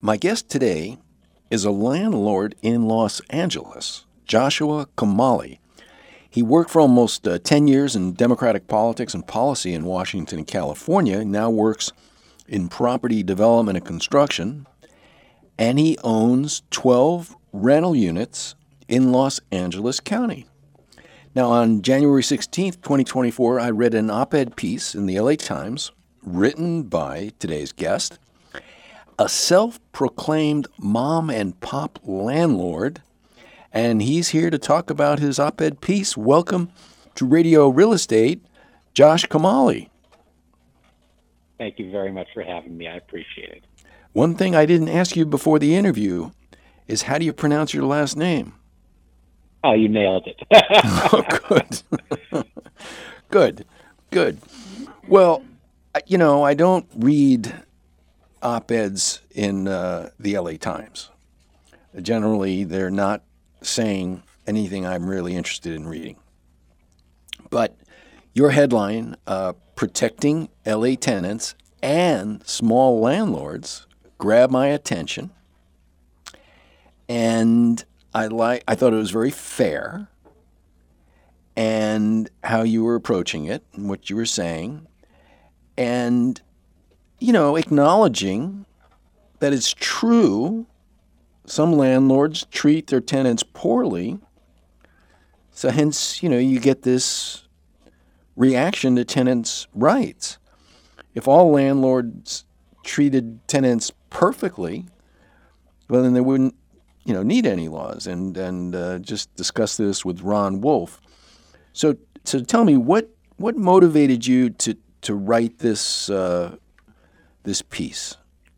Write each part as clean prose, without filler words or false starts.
My guest today is a landlord in Los Angeles, Joshua Kamali. He worked for almost 10 years in Democratic politics and policy in Washington and California, now works in property development and construction, and he owns 12 rental units in Los Angeles County. Now, on January 16th, 2024, I read an op-ed piece in the LA Times written by today's guest, a self-proclaimed mom and pop landlord, and he's here to talk about his op-ed piece. Welcome to Radio Real Estate, Josh Kamali. Thank you very much for having me. I appreciate it. One thing I didn't ask you before the interview is, how do you pronounce your last name? Oh, you nailed it. Oh, good. Good. Well, I don't read op-eds in the LA Times. Generally, they're not saying anything I'm really interested in reading. But your headline, Protecting LA Tenants and Small Landlords, grabbed my attention. And I thought it was very fair, and how you were approaching it and what you were saying, and acknowledging that it's true some landlords treat their tenants poorly, so hence you get this reaction to tenants' rights. If all landlords treated tenants perfectly, well, then they wouldn't need any laws, and just discuss this with Ron Wolf. So tell me, what motivated you to write this piece?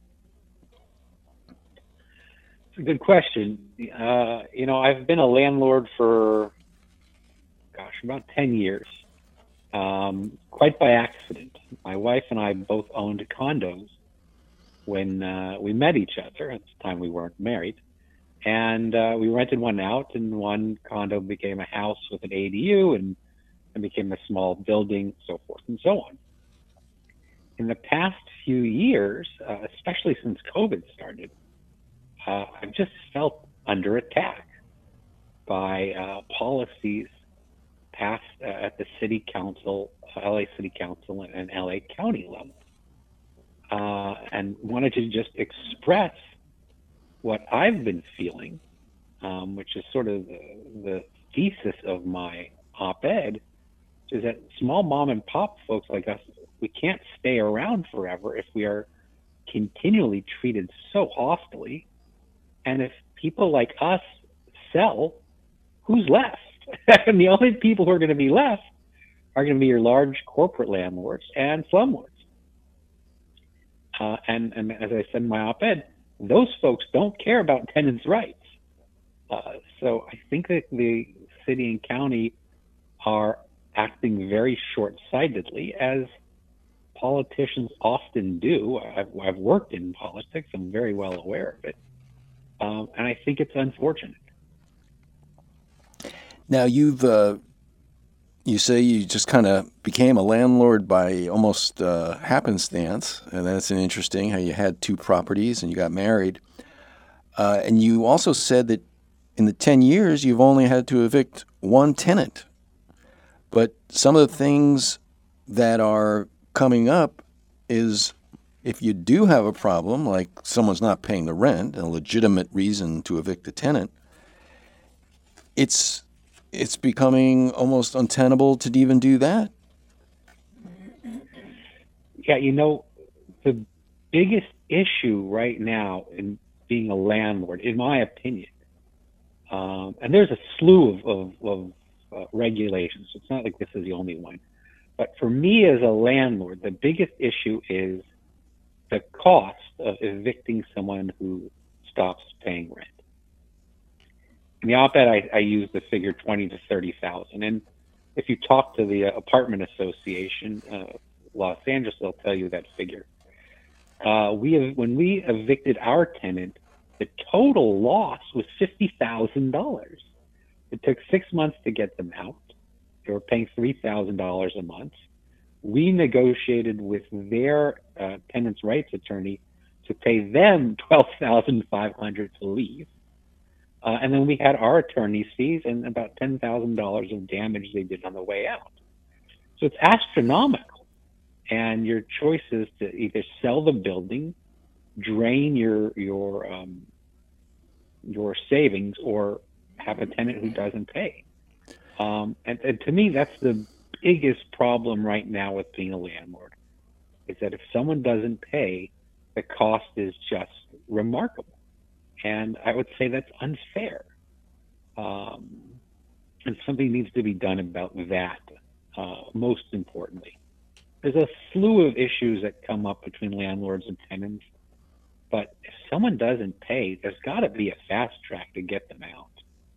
It's a good question. I've been a landlord for, about 10 years, quite by accident. My wife and I both owned condos when we met each other. At the time, we weren't married. And we rented one out, and one condo became a house with an ADU and became a small building, so forth and so on. In the past few years, especially since COVID started, I've just felt under attack by policies passed at the city council, LA City Council, and LA County level, and wanted to just express what I've been feeling, which is sort of the thesis of my op-ed, is that small mom and pop folks like us, we can't stay around forever if we are continually treated so hostily. And if people like us sell, who's left? And the only people who are going to be left are going to be your large corporate landlords and slumlords. And as I said in my op-ed, those folks don't care about tenants' rights. So I think that the city and county are acting very short-sightedly, as politicians often do. I've worked in politics. I'm very well aware of it. And I think it's unfortunate. Now, you say you just kind of became a landlord by almost happenstance, and that's interesting how you had two properties and you got married. And you also said that in the 10 years you've only had to evict one tenant. But some of the things that are coming up is, if you do have a problem, like someone's not paying the rent, a legitimate reason to evict a tenant, it's becoming almost untenable to even do that. Yeah, the biggest issue right now in being a landlord, in my opinion, and there's a slew of regulations. It's not like this is the only one. But for me as a landlord, the biggest issue is the cost of evicting someone who stops paying rent. In the op-ed, I use the figure 20 to 30,000. And if you talk to the Apartment Association, Los Angeles, they'll tell you that figure. When we evicted our tenant, the total loss was $50,000. It took 6 months to get them out. They were paying $3,000 a month. We negotiated with their tenants' rights attorney to to pay them $12,500 to leave. And then we had our attorney's fees and about $10,000 of damage they did on the way out. So it's astronomical. And your choice is to either sell the building, drain your savings, or have a tenant who doesn't pay. And to me, that's the biggest problem right now with being a landlord, is that if someone doesn't pay, the cost is just remarkable. And I would say that's unfair. And something needs to be done about that, most importantly. There's a slew of issues that come up between landlords and tenants, but if someone doesn't pay, there's got to be a fast track to get them out.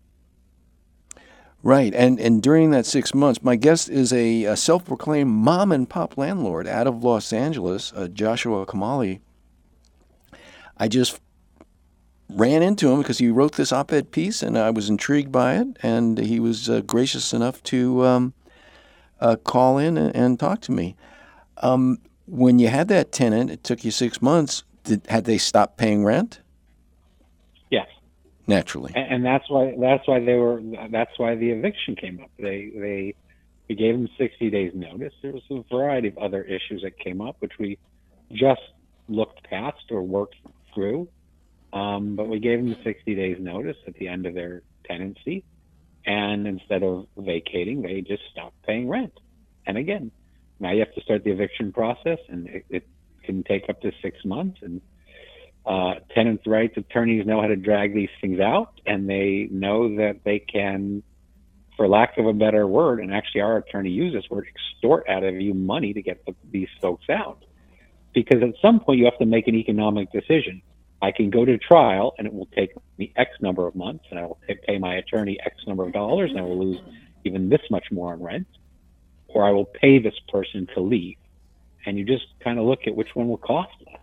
Right, and during that 6 months, my guest is a self-proclaimed mom-and-pop landlord out of Los Angeles, Joshua Kamali. I just ran into him because he wrote this op-ed piece, and I was intrigued by it, and he was gracious enough to call in and talk to me. When you had that tenant, it took you 6 months. Had they stopped paying rent? Yes. Naturally. And that's why the eviction came up. We gave them 60 days notice. There was a variety of other issues that came up, which we just looked past or worked through. But we gave them 60 days notice at the end of their tenancy. And instead of vacating, they just stopped paying rent. And again, now you have to start the eviction process, and it can take up to 6 months. And tenants' rights attorneys know how to drag these things out, and they know that they can, for lack of a better word, and actually our attorney used this word, extort out of you money to get these folks out. Because at some point you have to make an economic decision. I can go to trial, and it will take me X number of months, and I will pay my attorney X number of dollars, and I will lose even this much more on rent, or I will pay this person to leave. And you just kind of look at which one will cost less.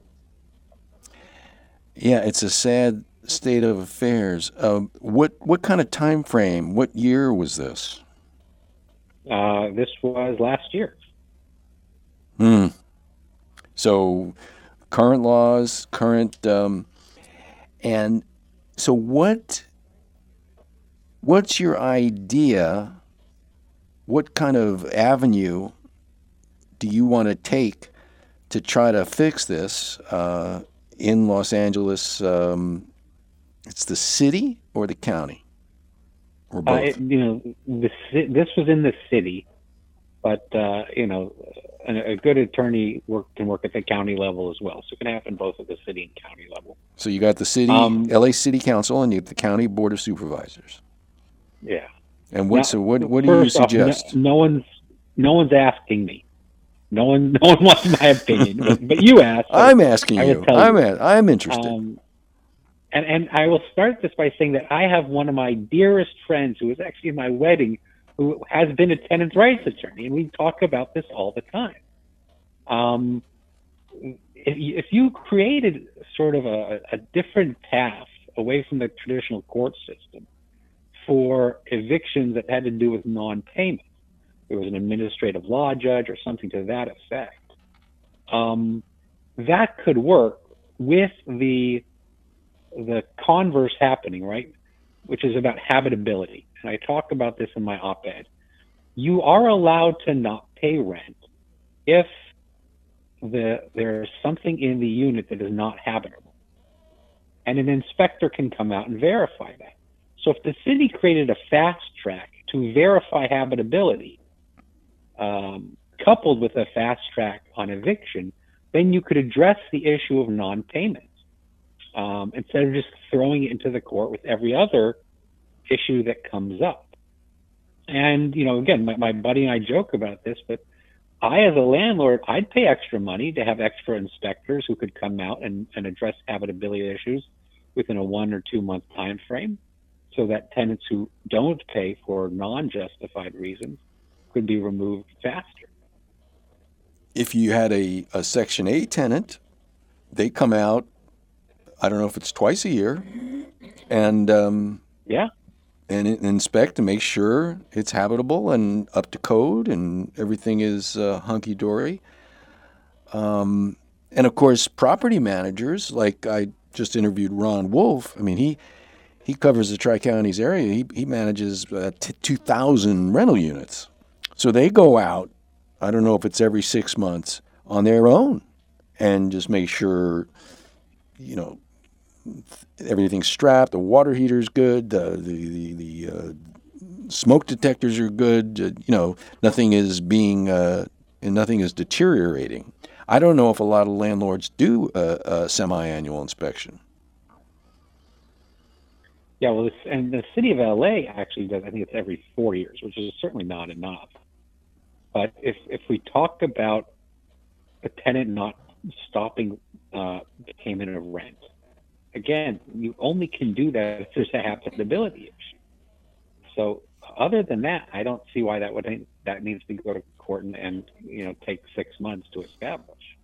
Yeah, it's a sad state of affairs. What kind of time frame? What year was this? This was last year. So current laws, and so what's your idea? What kind of avenue do you want to take to try to fix this? In Los Angeles, it's the city or the county, or both? This was in the city, but a good attorney can work at the county level as well. So it can happen both at the city and county level. So you got the city, LA City Council, and you have the county board of supervisors. Yeah. And what do you suggest? No one's asking me. No one wants my opinion, but you asked. I'm asking you. I'm interested. And I will start this by saying that I have one of my dearest friends who was actually in my wedding, who has been a tenants' rights attorney, and we talk about this all the time. If you created sort of a different path away from the traditional court system for evictions that had to do with non-payment, there was an administrative law judge or something to that effect, that could work with the converse happening, right? Which is about habitability. And I talk about this in my op-ed. You are allowed to not pay rent if there's something in the unit that is not habitable. And an inspector can come out and verify that. So if the city created a fast track to verify habitability, coupled with a fast track on eviction, then you could address the issue of non-payment instead of just throwing it into the court with every other issue that comes up. And, again, my buddy and I joke about this, but I, as a landlord, I'd pay extra money to have extra inspectors who could come out and address habitability issues within a 1 or 2 month time frame, so that tenants who don't pay for non-justified reasons could be removed faster. If you had a Section 8 tenant, they come out, I don't know if it's twice a year, and and inspect to make sure it's habitable and up to code and everything is hunky-dory. And And of course, property managers, like I just interviewed Ron Wolf. I mean, he covers the Tri-Counties area. He manages 2,000 rental units. So they go out, I don't know if it's every 6 months, on their own and just make sure, everything's strapped, the water heater's good, the smoke detectors are good, nothing is nothing is deteriorating. I don't know if a lot of landlords do a semi-annual inspection. Yeah, well, and the city of LA actually does. I think it's every 4 years, which is certainly not enough. But if we talk about a tenant not stopping the payment of rent, again, you only can do that if there's a habitability issue. So other than that, I don't see why that needs to go to court and take 6 months to establish.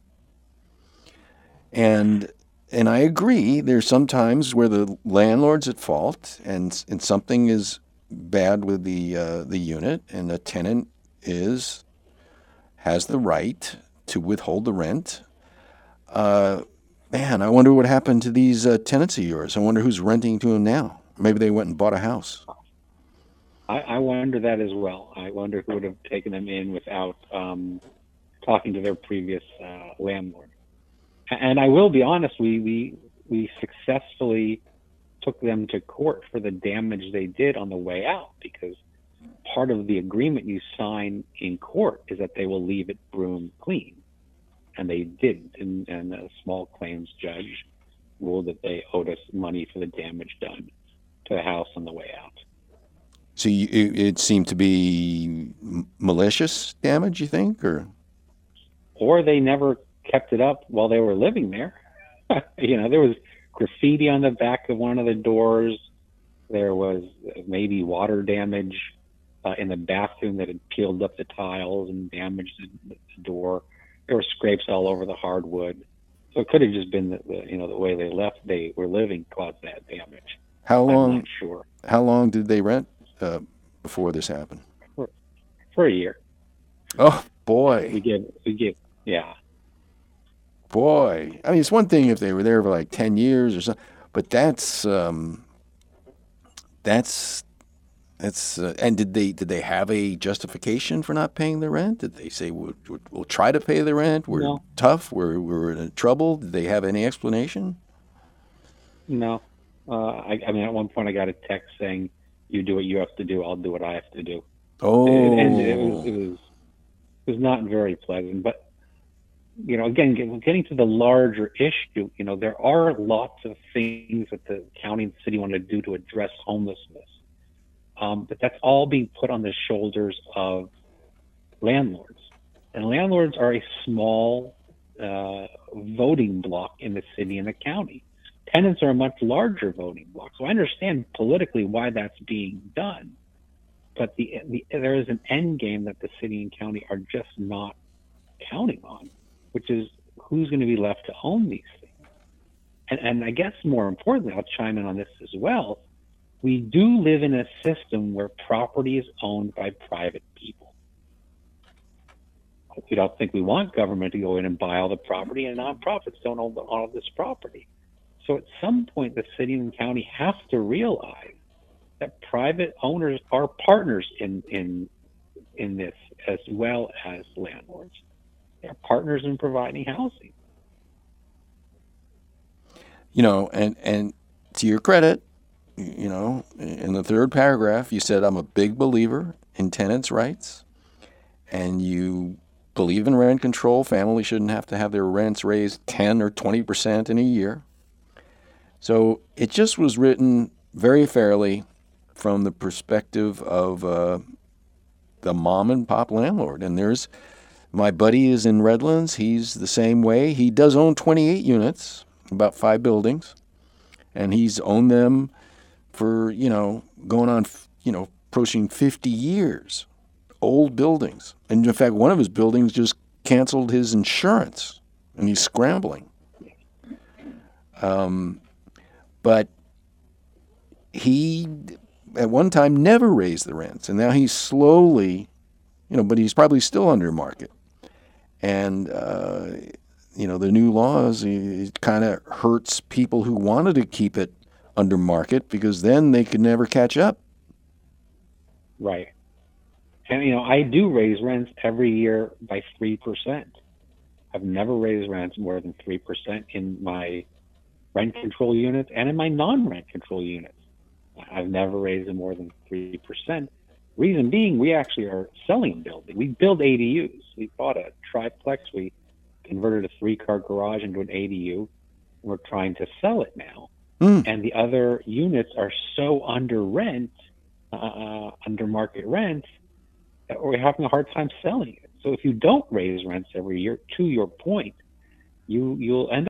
And I agree. There's some times where the landlord's at fault, and something is bad with the unit, and the tenant has the right to withhold the rent. Man, I wonder what happened to these tenants of yours. I wonder who's renting to them now. Maybe they went and bought a house. I wonder that as well. I wonder who would have taken them in without talking to their previous landlord. And I will be honest, we successfully took them to court for the damage they did on the way out, because part of the agreement you sign in court is that they will leave it broom clean. And they didn't. And a small claims judge ruled that they owed us money for the damage done to the house on the way out. So it seemed to be malicious damage, you think? Or they never kept it up while they were living there. There was graffiti on the back of one of the doors. There was maybe water damage in the bathroom that had peeled up the tiles and damaged the door. There were scrapes all over the hardwood. So it could have just been the way they were living caused that damage. How long? I'm not sure. How long did they rent before this happened? For a year. Oh boy. We give. Yeah. Boy, I mean, it's one thing if they were there for like 10 years or something, but that's and did they have a justification for not paying the rent? Did they say we'll try to pay the rent? We're tough. We're in trouble. Did they have any explanation? No. I mean, at one point I got a text saying, "You do what you have to do. I'll do what I have to do." Oh, and it was not very pleasant. But again, getting to the larger issue, there are lots of things that the county and city want to do to address homelessness. But that's all being put on the shoulders of landlords. And landlords are a small voting bloc in the city and the county. Tenants are a much larger voting bloc. So I understand politically why that's being done. But there is an end game that the city and county are just not counting on, which is who's going to be left to own these things. And I guess more importantly, I'll chime in on this as well. We do live in a system where property is owned by private people. We don't think we want government to go in and buy all the property, and nonprofits don't own all of this property. So at some point, the city and county have to realize that private owners are partners in this, as well as landlords. They're partners in providing housing. And to your credit, in the third paragraph, you said, I'm a big believer in tenants' rights, and you believe in rent control. Families shouldn't have to have their rents raised 10 or 20% in a year. So it just was written very fairly from the perspective of the mom and pop landlord. And my buddy is in Redlands. He's the same way. He does own 28 units, about 5 buildings, and he's owned them for, going on, approaching 50 years, old buildings. And in fact, one of his buildings just canceled his insurance, and he's scrambling. But he, at one time, never raised the rents, and now he's slowly, but he's probably still under market. And the new laws, it kind of hurts people who wanted to keep it under market because then they could never catch up. Right. And, I do raise rents every year by 3%. I've never raised rents more than 3% in my rent control units and in my non-rent control units. I've never raised them more than 3%. Reason being, we actually are selling buildings. We build ADUs. We bought a triplex. We converted a 3-car garage into an ADU. We're trying to sell it now. And the other units are so under rent, under market rent, that we're having a hard time selling it. So if you don't raise rents every year, to your point, you'll end